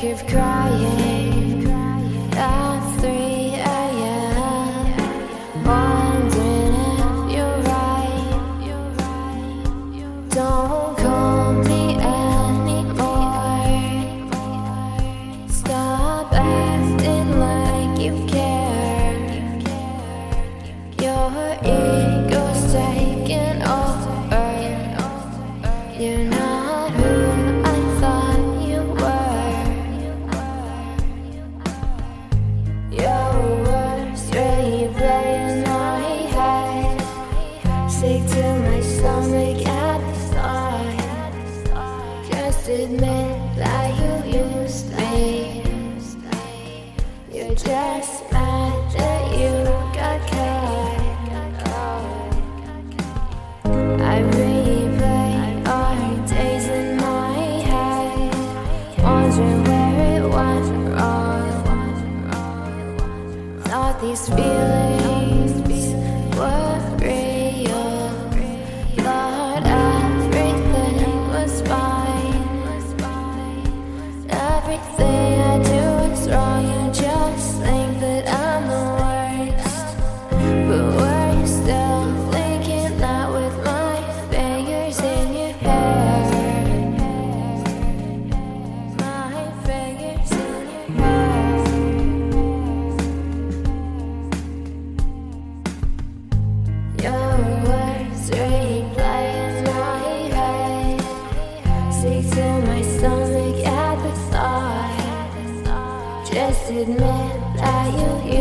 keep crying at 3 a.m. Wondering if you're right. Don't call me anymore. Stop acting like you care. Your ego's taking over. You're not who I thought you were. Your words replay in my head. Sick to my stomach at the thought. Just admit that you used me. You're just mad that you got caught. I replay our days in my head, wondering where it went wrong. Thought these feelings were real. Thought everything was fine. Everything I do is wrong. You just think that I'm the worst, but were you still thinking that with my fingers in your hair? My fingers in your hair. Your words replay in my head. Sick to my stomach at the thought. Just admit that you